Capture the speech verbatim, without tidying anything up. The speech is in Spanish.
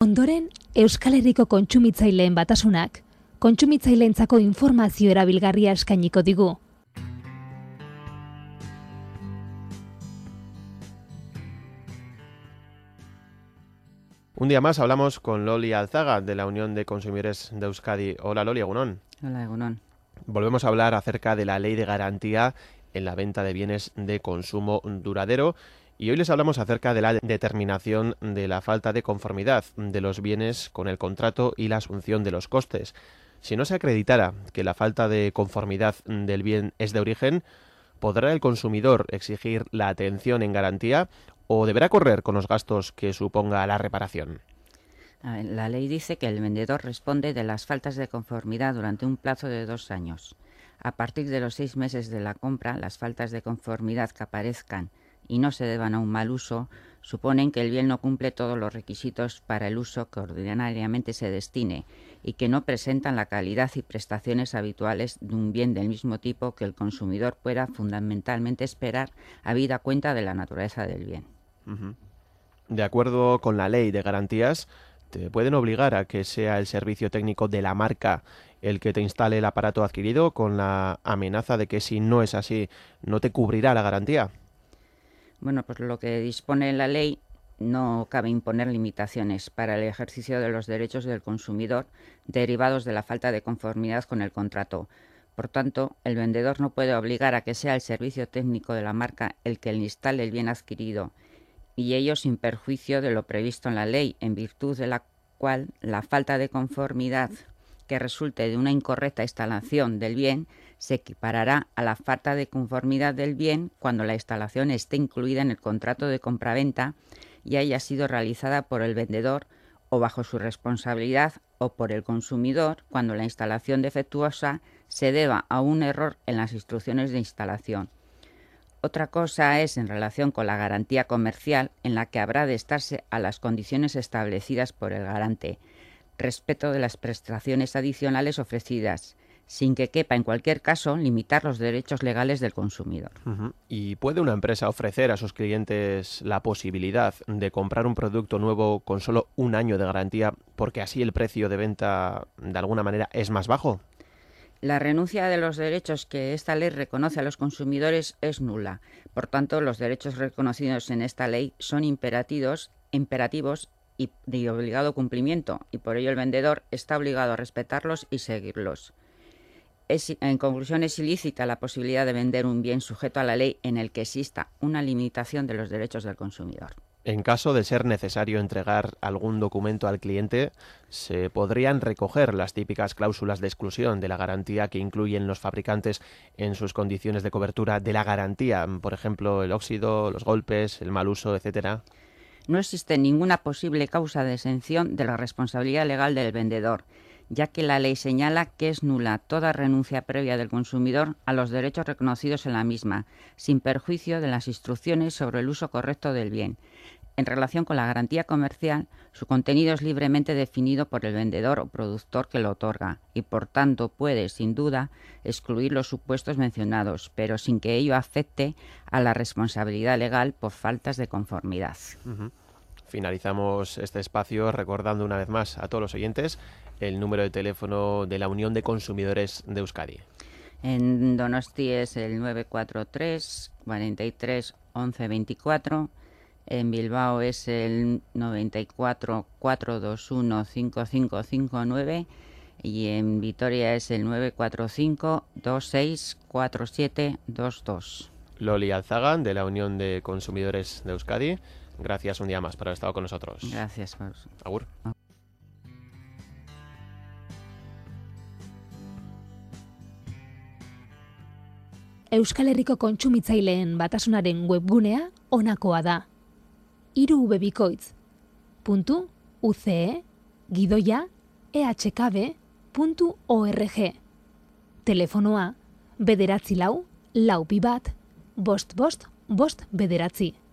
Ondoren, Euskal Herriko kontsumitzaileen batasunak kontsumitzaileentzako informazio erabilgarria eskainiko digu. Un día más hablamos con Loli Alzaga, de la Unión de Consumidores de Euskadi. Hola Loli, egunon. Hola, egunon. Volvemos a hablar acerca de la ley de garantía en la venta de bienes de consumo duradero y hoy les hablamos acerca de la determinación de la falta de conformidad de los bienes con el contrato y la asunción de los costes. Si no se acreditara que la falta de conformidad del bien es de origen, ¿podrá el consumidor exigir la atención en garantía o deberá correr con los gastos que suponga la reparación? La ley dice que el vendedor responde de las faltas de conformidad durante un plazo de dos años. A partir de los seis meses de la compra, las faltas de conformidad que aparezcan y no se deban a un mal uso suponen que el bien no cumple todos los requisitos para el uso que ordinariamente se destine y que no presentan la calidad y prestaciones habituales de un bien del mismo tipo que el consumidor pueda fundamentalmente esperar, habida cuenta de la naturaleza del bien. Uh-huh. De acuerdo con la ley de garantías, te pueden obligar a que sea el servicio técnico de la marca el que te instale el aparato adquirido, con la amenaza de que si no es así no te cubrirá la garantía. Bueno, pues lo que dispone la ley no cabe imponer limitaciones para el ejercicio de los derechos del consumidor derivados de la falta de conformidad con el contrato. Por tanto, el vendedor no puede obligar a que sea el servicio técnico de la marca el que le instale el bien adquirido, y ello sin perjuicio de lo previsto en la ley, en virtud de la cual la falta de conformidad que resulte de una incorrecta instalación del bien se equiparará a la falta de conformidad del bien cuando la instalación esté incluida en el contrato de compraventa y haya sido realizada por el vendedor o bajo su responsabilidad, o por el consumidor cuando la instalación defectuosa se deba a un error en las instrucciones de instalación. Otra cosa es en relación con la garantía comercial, en la que habrá de estarse a las condiciones establecidas por el garante, respecto de las prestaciones adicionales ofrecidas, sin que quepa en cualquier caso limitar los derechos legales del consumidor. Uh-huh. ¿Y puede una empresa ofrecer a sus clientes la posibilidad de comprar un producto nuevo con solo un año de garantía porque así el precio de venta de alguna manera es más bajo? La renuncia de los derechos que esta ley reconoce a los consumidores es nula. Por tanto, los derechos reconocidos en esta ley son imperativos, imperativos y de obligado cumplimiento, y por ello el vendedor está obligado a respetarlos y seguirlos. Es, en conclusión, es ilícita la posibilidad de vender un bien sujeto a la ley en el que exista una limitación de los derechos del consumidor. En caso de ser necesario entregar algún documento al cliente, ¿se podrían recoger las típicas cláusulas de exclusión de la garantía que incluyen los fabricantes en sus condiciones de cobertura de la garantía? Por ejemplo, el óxido, los golpes, el mal uso, etcétera. No existe ninguna posible causa de exención de la responsabilidad legal del vendedor, ya que la ley señala que es nula toda renuncia previa del consumidor a los derechos reconocidos en la misma, sin perjuicio de las instrucciones sobre el uso correcto del bien. En relación con la garantía comercial, su contenido es libremente definido por el vendedor o productor que lo otorga y, por tanto, puede, sin duda, excluir los supuestos mencionados, pero sin que ello afecte a la responsabilidad legal por faltas de conformidad. Uh-huh. Finalizamos este espacio recordando una vez más a todos los oyentes el número de teléfono de la Unión de Consumidores de Euskadi. En Donosti es el nueve cuatro tres, cuarenta y tres, once veinticuatro. En Bilbao es el noventa y cuatro, cuatrocientos veintiuno, cincuenta y cinco cincuenta y nueve y en Vitoria es el nueve cuatro cinco, veintiséis, cuarenta y siete veintidós. Loli Alzaga, de la Unión de Consumidores de Euskadi, gracias un día más por haber estado con nosotros. Gracias. Por... Agur. Euskal Herriko kontsumitzaileen batasunaren webgunea honakoa da. hiru w bikoitz puntu u c e gidoia e h k b puntu org. Telefonoa bederatzi lau, lau bi bat, bost bost, bost bederatzi.